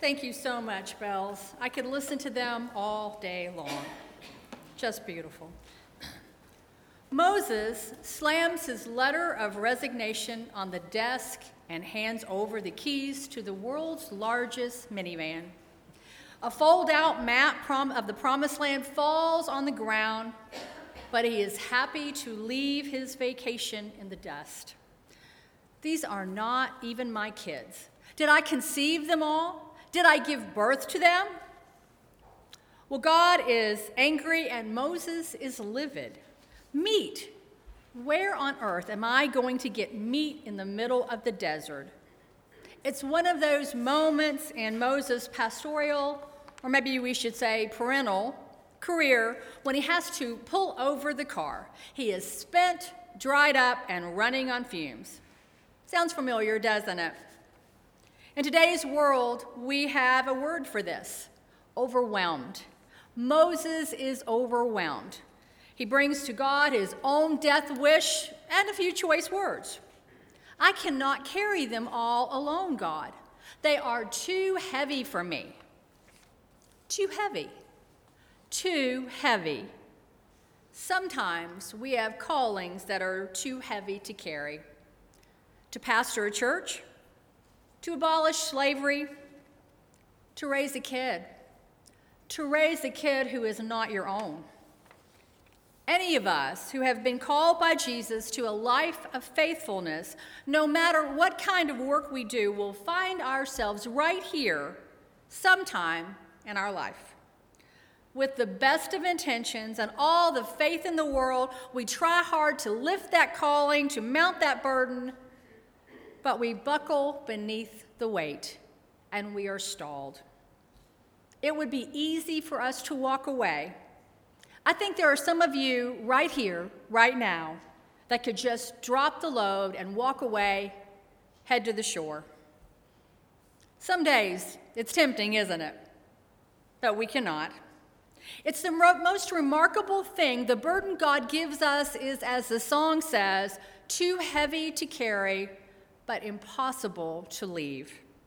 Thank you so much, Bells. I could listen to them all day long. Just beautiful. Moses slams his letter of resignation on the desk and hands over the keys to the world's largest minivan. A fold-out map of the Promised Land falls on the ground, but he is happy to leave his vacation in the dust. These are not even my kids. Did I conceive them all? Did I give birth to them? Well, God is angry and Moses is livid. Meat. Where on earth am I going to get meat in the middle of the desert? It's one of those moments in Moses' pastoral, or maybe we should say parental, career when he has to pull over the car. He is spent, dried up, and running on fumes. Sounds familiar, doesn't it? In today's world, we have a word for this: overwhelmed. Moses is overwhelmed. He brings to God his own death wish and a few choice words. I cannot carry them all alone, God. They are too heavy for me. Too heavy. Too heavy. Sometimes we have callings that are too heavy to carry. To pastor a church, to abolish slavery, to raise a kid who is not your own. Any of us who have been called by Jesus to a life of faithfulness, no matter what kind of work we do, will find ourselves right here sometime in our life. With the best of intentions and all the faith in the world, we try hard to lift that calling, to mount that burden, but we buckle beneath the weight and we are stalled. It would be easy for us to walk away. I think there are some of you right here, right now, that could just drop the load and walk away, head to the shore. Some days it's tempting, isn't it? But we cannot. It's the most remarkable thing. The burden God gives us is, as the song says, too heavy to carry, but impossible to leave.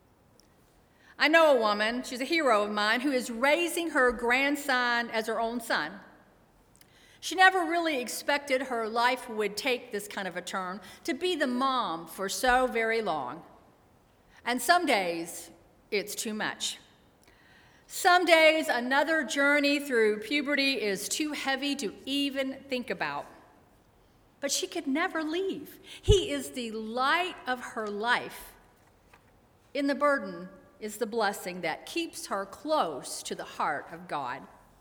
I know a woman, she's a hero of mine, who is raising her grandson as her own son. She never really expected her life would take this kind of a turn, to be the mom for so very long. And some days, it's too much. Some days, another journey through puberty is too heavy to even think about. But she could never leave. He is the light of her life. In the burden is the blessing that keeps her close to the heart of God.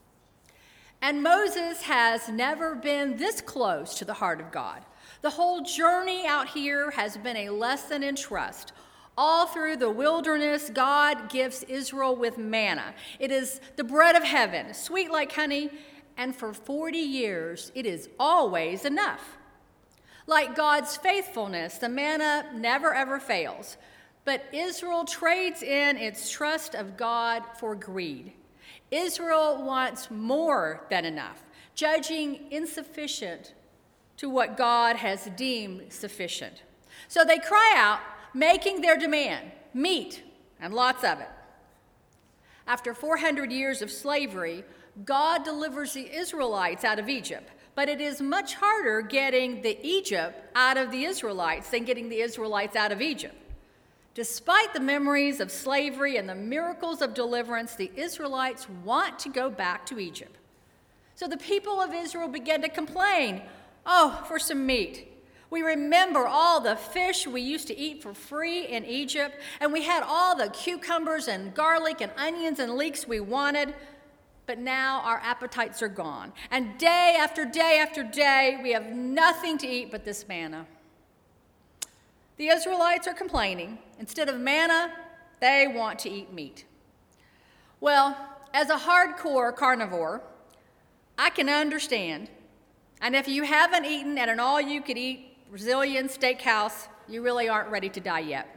And Moses has never been this close to the heart of God. The whole journey out here has been a lesson in trust. All through the wilderness, God gives Israel with manna. It is the bread of heaven, sweet like honey, and for 40 years, it is always enough. Like God's faithfulness, the manna never ever fails. But Israel trades in its trust of God for greed. Israel wants more than enough, judging insufficient to what God has deemed sufficient. So they cry out, making their demand, meat, and lots of it. After 400 years of slavery, God delivers the Israelites out of Egypt, but it is much harder getting the Egypt out of the Israelites than getting the Israelites out of Egypt. Despite the memories of slavery and the miracles of deliverance, the Israelites want to go back to Egypt. So the people of Israel began to complain, for some meat. We remember all the fish we used to eat for free in Egypt, and we had all the cucumbers and garlic and onions and leeks we wanted, but now our appetites are gone. And day after day after day, we have nothing to eat but this manna. The Israelites are complaining. Instead of manna, they want to eat meat. Well, as a hardcore carnivore, I can understand. And if you haven't eaten at an all-you-could-eat Brazilian steakhouse, you really aren't ready to die yet.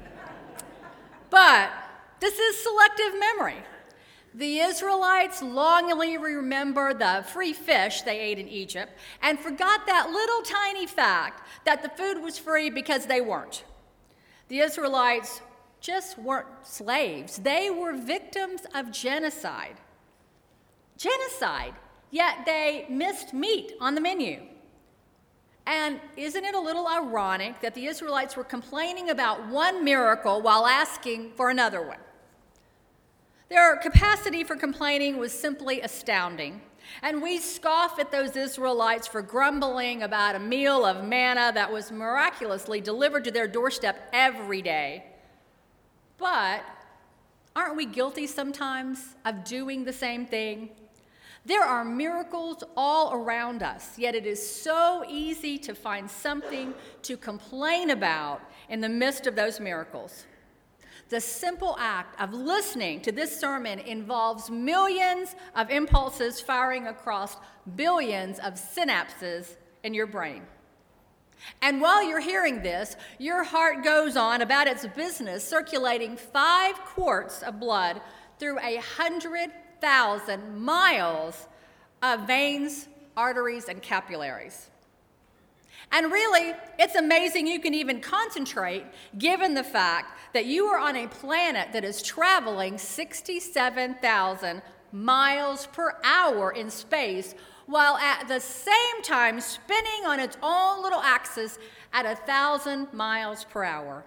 But this is selective memory. The Israelites longingly remember the free fish they ate in Egypt and forgot that little tiny fact that the food was free because they weren't. The Israelites just weren't slaves. They were victims of genocide. Genocide, yet they missed meat on the menu. And isn't it a little ironic that the Israelites were complaining about one miracle while asking for another one? Their capacity for complaining was simply astounding. And we scoff at those Israelites for grumbling about a meal of manna that was miraculously delivered to their doorstep every day. But aren't we guilty sometimes of doing the same thing? There are miracles all around us, yet it is so easy to find something to complain about in the midst of those miracles. The simple act of listening to this sermon involves millions of impulses firing across billions of synapses in your brain. And while you're hearing this, your heart goes on about its business, circulating 5 quarts of blood through 100,000 miles of veins, arteries, and capillaries. And really, it's amazing you can even concentrate given the fact that you are on a planet that is traveling 67,000 miles per hour in space, while at the same time spinning on its own little axis at 1,000 miles per hour.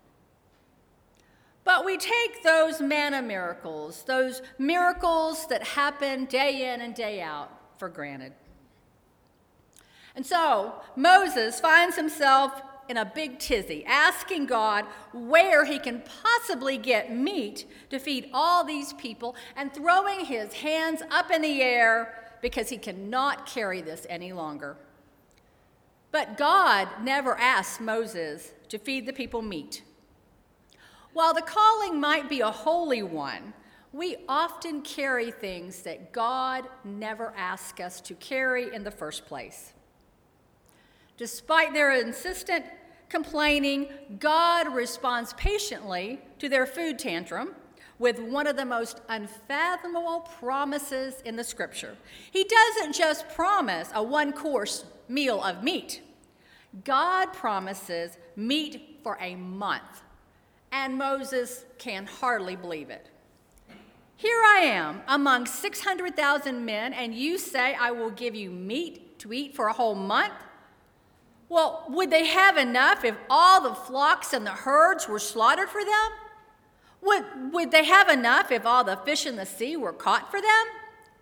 But we take those manna miracles, those miracles that happen day in and day out, for granted. And so Moses finds himself in a big tizzy, asking God where he can possibly get meat to feed all these people, and throwing his hands up in the air because he cannot carry this any longer. But God never asked Moses to feed the people meat. While the calling might be a holy one, we often carry things that God never asked us to carry in the first place. Despite their insistent complaining, God responds patiently to their food tantrum with one of the most unfathomable promises in the scripture. He doesn't just promise a one-course meal of meat. God promises meat for a month, and Moses can hardly believe it. Here I am among 600,000 men, and you say I will give you meat to eat for a whole month? Well, would they have enough if all the flocks and the herds were slaughtered for them? Would they have enough if all the fish in the sea were caught for them?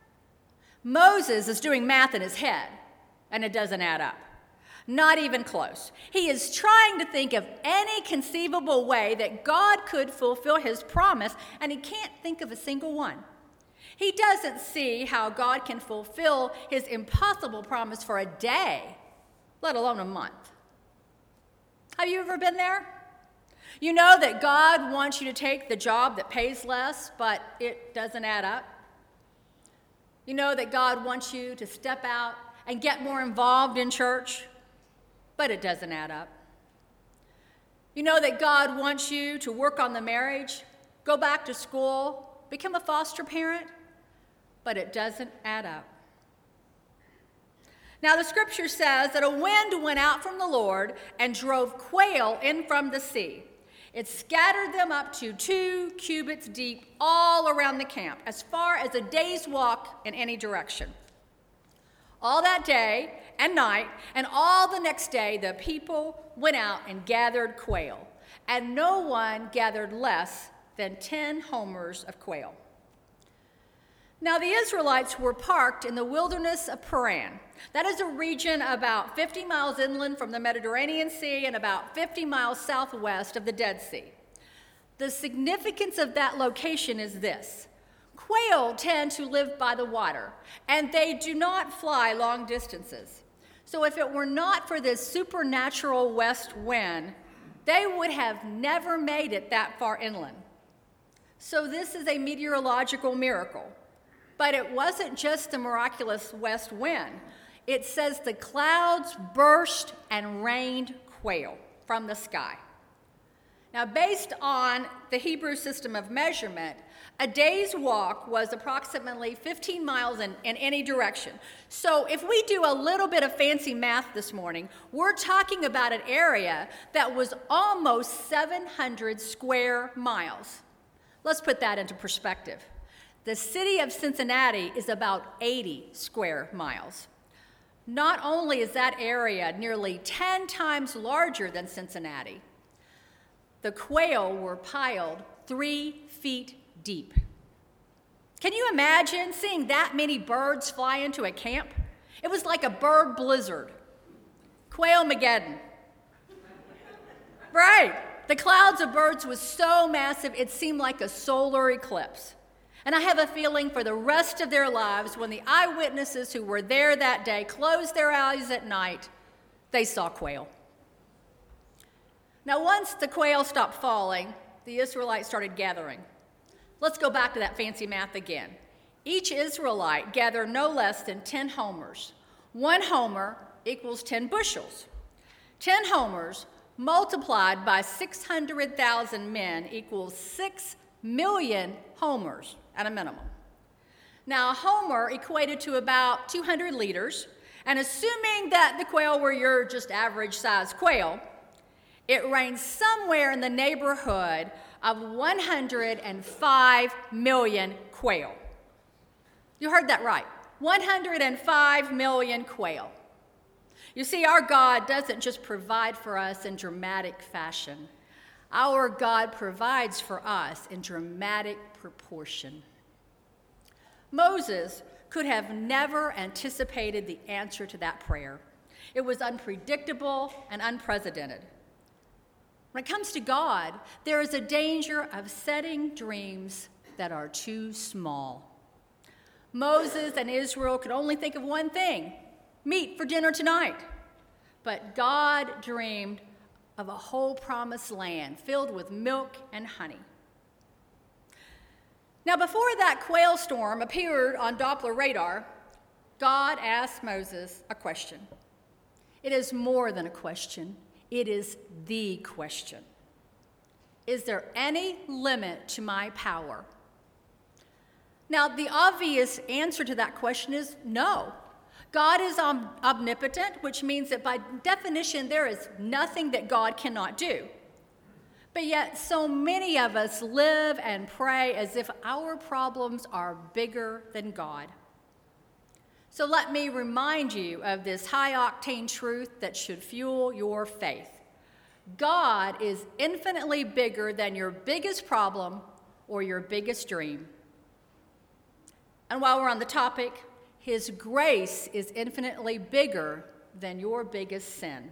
Moses is doing math in his head, and it doesn't add up. Not even close. He is trying to think of any conceivable way that God could fulfill his promise, and he can't think of a single one. He doesn't see how God can fulfill his impossible promise for a day, let alone a month. Have you ever been there? You know that God wants you to take the job that pays less, but it doesn't add up. You know that God wants you to step out and get more involved in church, but it doesn't add up. You know that God wants you to work on the marriage, go back to school, become a foster parent, but it doesn't add up. Now, the scripture says that a wind went out from the Lord and drove quail in from the sea. It scattered them up to 2 cubits deep all around the camp, as far as a day's walk in any direction. All that day and night and all the next day, the people went out and gathered quail, and no one gathered less than 10 homers of quail. Now, the Israelites were parked in the wilderness of Paran. That is a region about 50 miles inland from the Mediterranean Sea and about 50 miles southwest of the Dead Sea. The significance of that location is this. Quail tend to live by the water, and they do not fly long distances. So if it were not for this supernatural west wind, they would have never made it that far inland. So this is a meteorological miracle. But it wasn't just the miraculous west wind. It says the clouds burst and rained quail from the sky. Now, based on the Hebrew system of measurement, a day's walk was approximately 15 miles in any direction. So if we do a little bit of fancy math this morning, we're talking about an area that was almost 700 square miles. Let's put that into perspective. The city of Cincinnati is about 80 square miles. Not only is that area nearly 10 times larger than Cincinnati, the quail were piled 3 feet deep. Can you imagine seeing that many birds fly into a camp? It was like a bird blizzard. Quail-mageddon. Right. The clouds of birds was so massive it seemed like a solar eclipse. And I have a feeling for the rest of their lives, when the eyewitnesses who were there that day closed their eyes at night, they saw quail. Now, once the quail stopped falling, the Israelites started gathering. Let's go back to that fancy math again. Each Israelite gathered no less than 10 homers. 1 homer equals 10 bushels. 10 homers multiplied by 600,000 men equals 6 million homers at a minimum. Now, a homer equated to about 200 liters, and assuming that the quail were your just average size quail, it ranged somewhere in the neighborhood of 105 million quail. You heard that right, 105 million quail. You see, our God doesn't just provide for us in dramatic fashion. Our God provides for us in dramatic proportion. Moses could have never anticipated the answer to that prayer. It was unpredictable and unprecedented. When it comes to God, there is a danger of setting dreams that are too small. Moses and Israel could only think of one thing: meat for dinner tonight. But God dreamed of a whole promised land filled with milk and honey. Now, before that quail storm appeared on Doppler radar, God asked Moses a question. It is more than a question. It is the question. Is there any limit to my power? Now, the obvious answer to that question is no. God is omnipotent, which means that by definition, there is nothing that God cannot do. But yet, so many of us live and pray as if our problems are bigger than God. So let me remind you of this high-octane truth that should fuel your faith. God is infinitely bigger than your biggest problem or your biggest dream. And while we're on the topic, His grace is infinitely bigger than your biggest sin.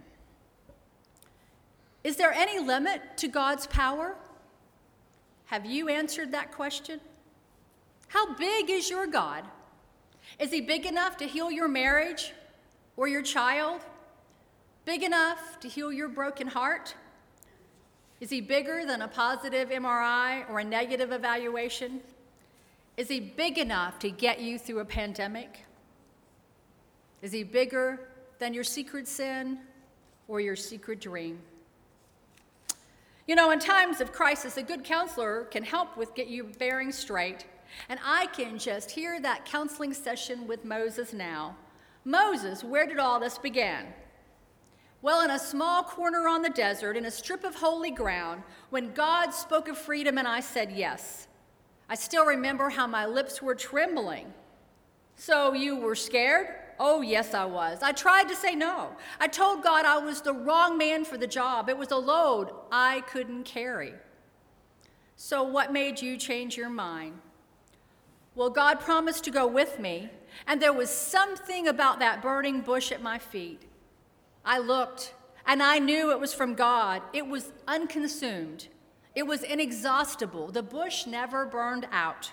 Is there any limit to God's power? Have you answered that question? How big is your God? Is He big enough to heal your marriage or your child? Big enough to heal your broken heart? Is He bigger than a positive MRI or a negative evaluation? Is He big enough to get you through a pandemic? Is He bigger than your secret sin or your secret dream? You know, in times of crisis, a good counselor can help with get you bearing straight. And I can just hear that counseling session with Moses now. Moses, where did all this begin? Well, in a small corner on the desert, in a strip of holy ground, when God spoke of freedom and I said yes. I still remember how my lips were trembling. So you were scared? Oh, yes, I was. I tried to say no. I told God I was the wrong man for the job. It was a load I couldn't carry. So what made you change your mind? Well, God promised to go with me, and there was something about that burning bush at my feet. I looked, and I knew it was from God. It was unconsumed. It was inexhaustible. The bush never burned out.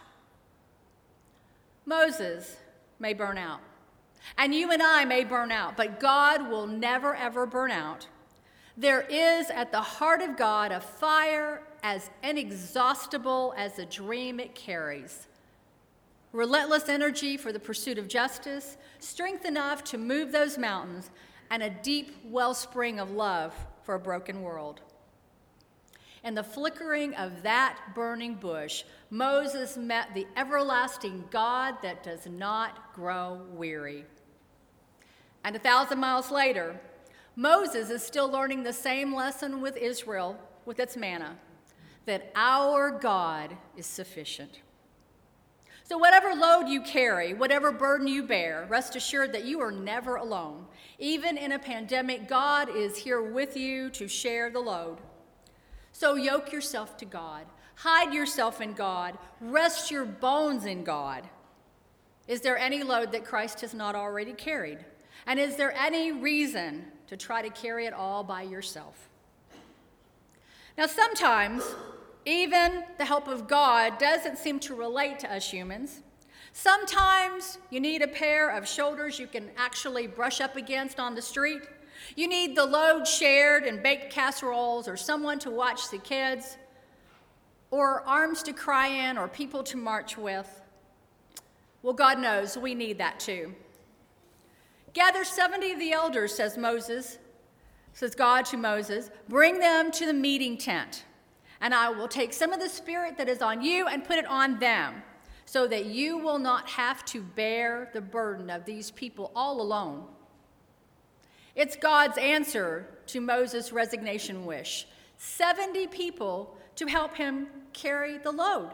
Moses may burn out, and you and I may burn out, but God will never, ever burn out. There is at the heart of God a fire as inexhaustible as the dream it carries. Relentless energy for the pursuit of justice, strength enough to move those mountains, and a deep wellspring of love for a broken world. In the flickering of that burning bush, Moses met the everlasting God that does not grow weary. And 1,000 miles later, Moses is still learning the same lesson with Israel, with its manna, that our God is sufficient. So whatever load you carry, whatever burden you bear, rest assured that you are never alone. Even in a pandemic, God is here with you to share the load. So yoke yourself to God. Hide yourself in God. Rest your bones in God. Is there any load that Christ has not already carried? And is there any reason to try to carry it all by yourself? Now, sometimes even the help of God doesn't seem to relate to us humans. Sometimes you need a pair of shoulders you can actually brush up against on the street. You need the load shared in baked casseroles, or someone to watch the kids, or arms to cry in, or people to march with. Well, God knows we need that too. Gather 70 of the elders, says God to Moses, bring them to the meeting tent. And I will take some of the Spirit that is on you and put it on them, so that you will not have to bear the burden of these people all alone. It's God's answer to Moses' resignation wish. 70 people to help him carry the load.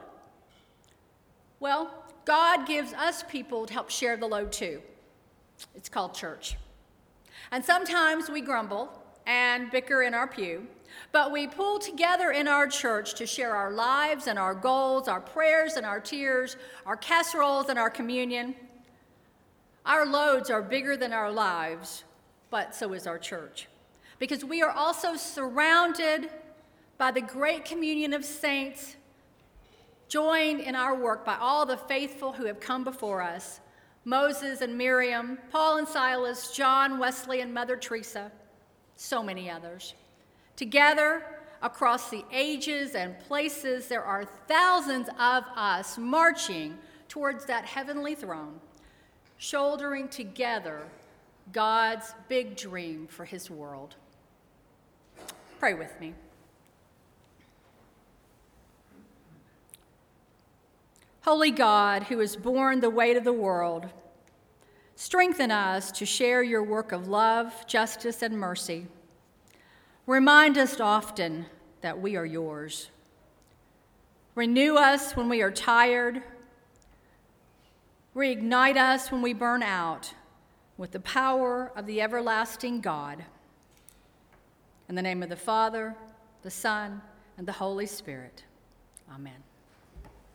Well, God gives us people to help share the load too. It's called church. And sometimes we grumble and bicker in our pew, but we pull together in our church to share our lives and our goals, our prayers and our tears, our casseroles and our communion. Our loads are bigger than our lives, but so is our church, because we are also surrounded by the great communion of saints, joined in our work by all the faithful who have come before us: Moses and Miriam, Paul and Silas, John Wesley and Mother Teresa, so many others. Together, across the ages and places, there are thousands of us marching towards that heavenly throne, shouldering together God's big dream for his world. Pray with me. Holy God, who has borne the weight of the world, strengthen us to share your work of love, justice, and mercy. Remind us often that we are yours. Renew us when we are tired. Reignite us when we burn out with the power of the everlasting God. In the name of the Father, the Son, and the Holy Spirit. Amen.